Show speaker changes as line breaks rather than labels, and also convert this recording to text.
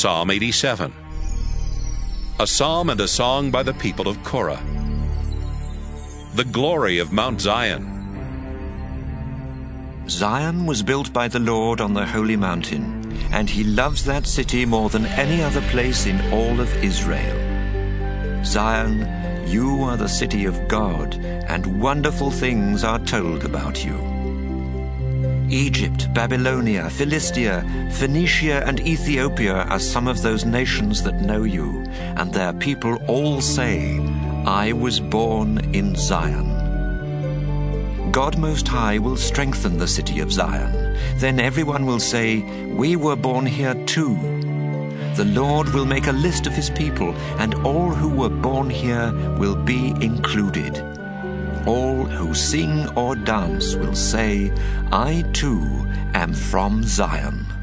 Psalm 87. A psalm and a song by the people of Korah. The glory of Mount Zion.
Zion was built by the Lord on the holy mountain, and he loves that city more than any other place in all of Israel. Zion, you are the city of God, and wonderful things are told about you. Egypt, Babylonia, Philistia, Phoenicia, and Ethiopia are some of those nations that know you, and their people all say, I was born in Zion. God Most High will strengthen the city of Zion. Then everyone will say, we were born here too. The Lord will make a list of his people, and all who were born here will be included. All who sing or dance will say, I too am from Zion.